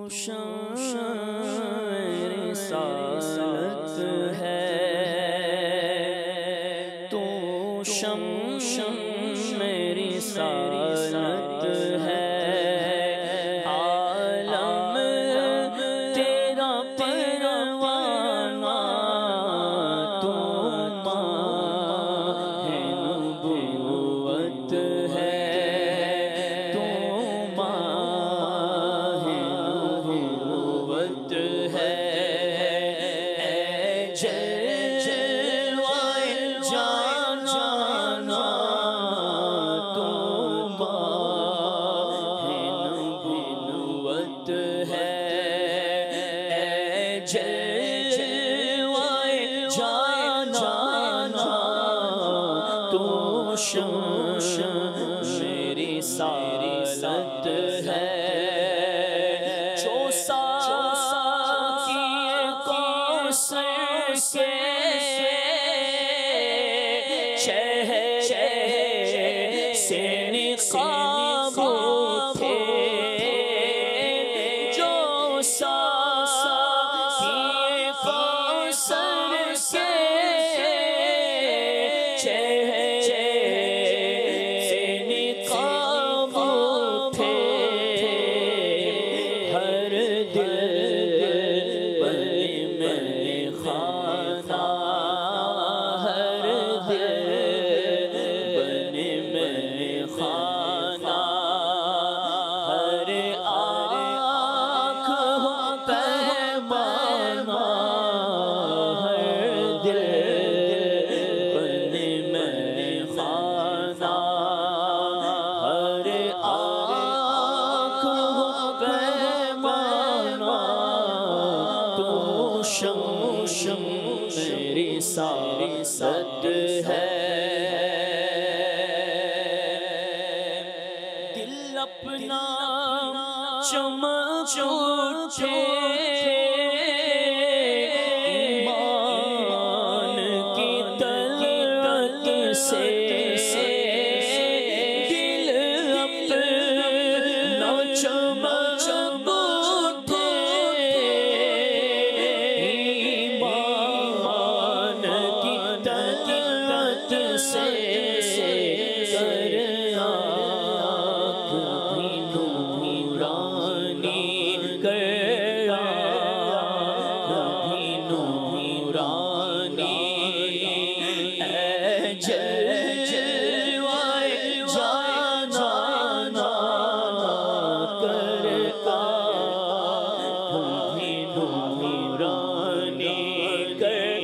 شمع رسالت ہے، تو شمع رسالت ہے، عالم تیرا پروانہ، تو ماہ نبوت ہے، تو ماہ نبوت ہے، جلوائے جانانا، تو ماہ نبوت ہے، جلوائے جانانا، تو شمع رسالت ہے، جو ساقی کوثر کے چہرے سے نقاب تھے، جو ساقی کوثر کے چہرے سے نقاب تھے، ہر دل بنے میں خانہ، ہر دل بنے میں خانہ، ہر آنکھ ہو پیمانہ، ہر دل بنے میں خانہ، ہر آنکھ ہو پیمانہ، تو شمع رسالت ہے، دل اپنا چمک اٹھے، ایمان کی طلعت سے، دل اپنا چمک اٹھے، ایمان کی طلعت سے، کر آنکھ بھی نورانی، کر آنکھ بھی نورانی، اے جلوائے جانانا، کر آنکھ بھی نورانی، کر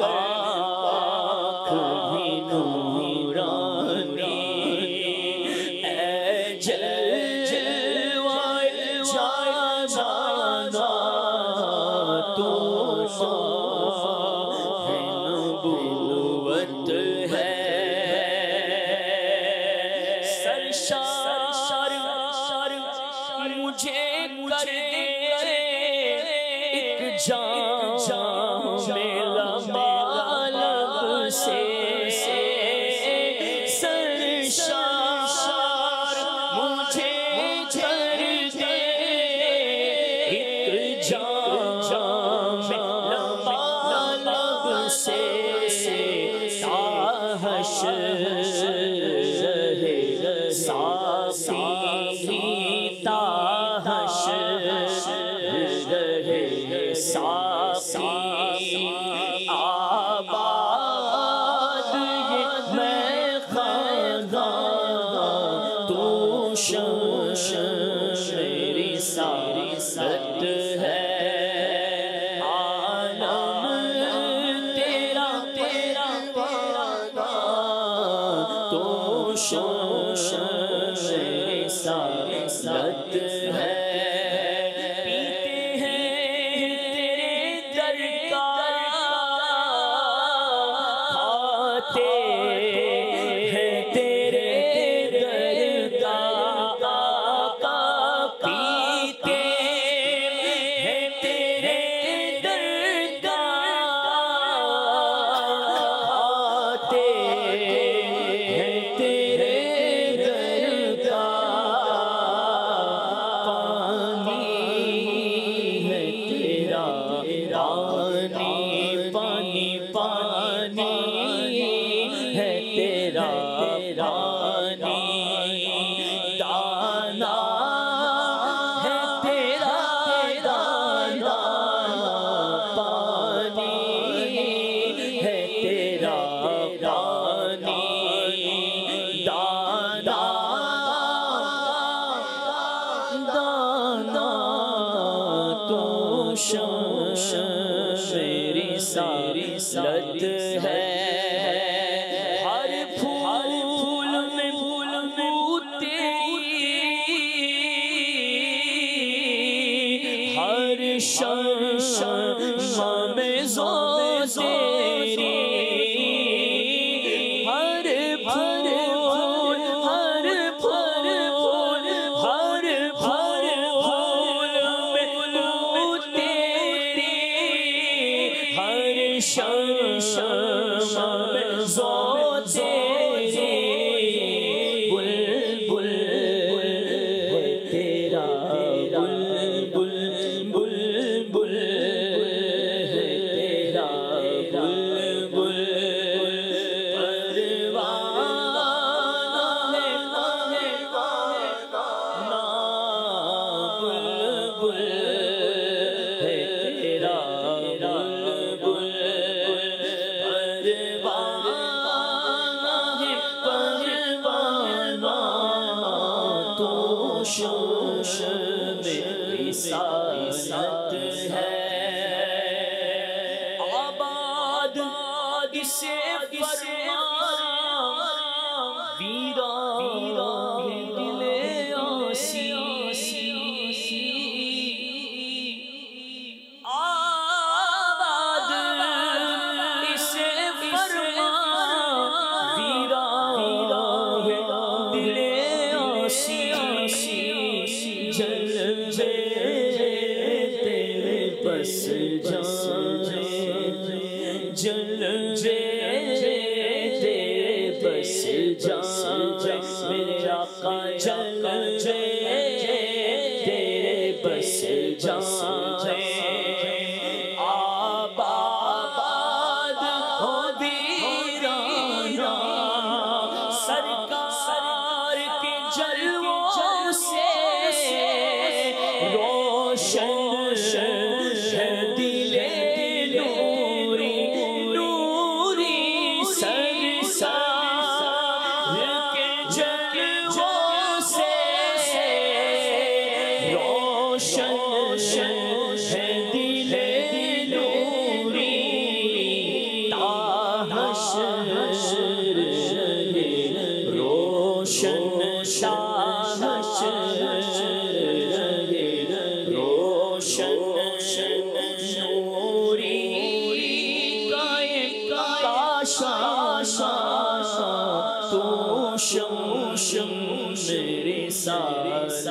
آنکھ بھی نورانی، اے جلوائے جانانا، تو ماہ نبوت ہے، سرشار مجھے کر دے ایک جام لبالب سے، سرشار مجھے کر دے ایک جام لبالب سے، تا حشر رہے ساقی، تا حشر رہے ساقی، آباد یہ میخانہ، تو شمع رسالت ہے، عالم تیرا پروانہ، تو شمع رسالت ہے، پیتے ہیں تیرے در کا، کھاتے ہیں تیرے در کا، پیتے میری رسالت ہے ہر پھول میں بو تیری ہر شمع میں ذو تیری ہر پھول ہر پھول ہر پھول میں بو تیری ہر شمع میں ذو تیری بلبل تیرا بلبل بلبل تیرا بلبل میری رسالت ہے آباد اسے فرما ویران دل آسی آباد اسے فرما ویران دل آسی جلوے تیرے بس جائیں جلوے تیرے بس جائیں میرے آقا جلوے تیرے بس جائیں آباد ہو ویرانہ سرکار کے جلووں سے روشن ہے دل نوری نوری سرکار کے جلووں سے روشن ہے دل نوری تا حشر روشن تو شم میری رسالت